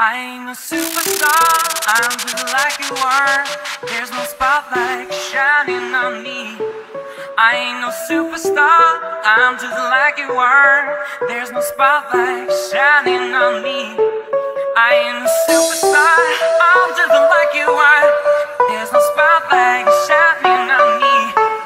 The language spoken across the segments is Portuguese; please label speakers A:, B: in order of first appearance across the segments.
A: I ain't a superstar, I'm just like you are. There's no spotlight shining on me. I ain't no superstar, I'm just like you are. There's no spotlight shining on me. I ain't a superstar, I'm just like you are. There's no spotlight shining on me.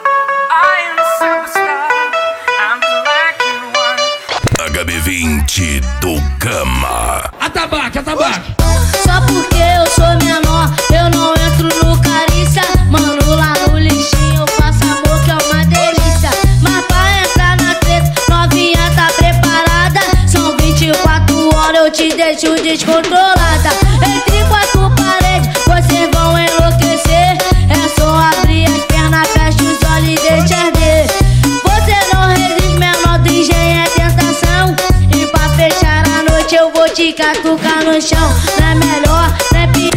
A: I ain't a superstar, I'm just like you are.
B: HB20 do Gama.
C: Atabaque, atabaque.
D: Só porque eu sou menor, eu não entro no carícia. Mano, lá no lixinho eu faço amor que é uma delícia. Mas pra entrar na treta, novinha tá preparada. São 24 horas, eu te deixo descontrolada. Entre quatro paredes, vocês vão enlouquecer. É só abrir as pernas, fecha os olhos e deixa arder. Você não resiste, menor do engenho é tentação. E pra fechar a noite eu vou te catucar no chão. Não é melhor, não é pior.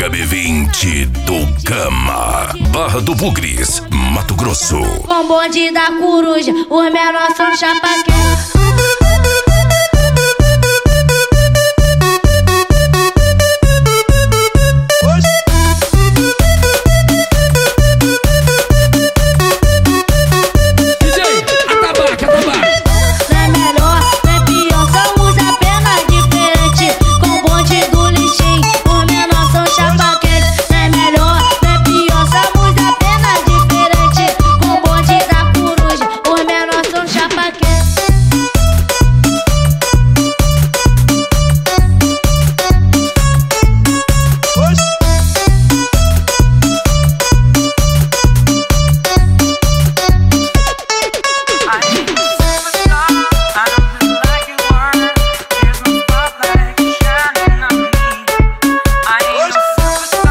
B: HB20 do Gama, Barra do Bugres, Mato Grosso.
D: Com bonde da coruja, os menores são chapa quente.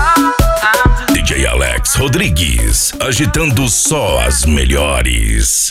B: Rodrigues, agitando só as melhores.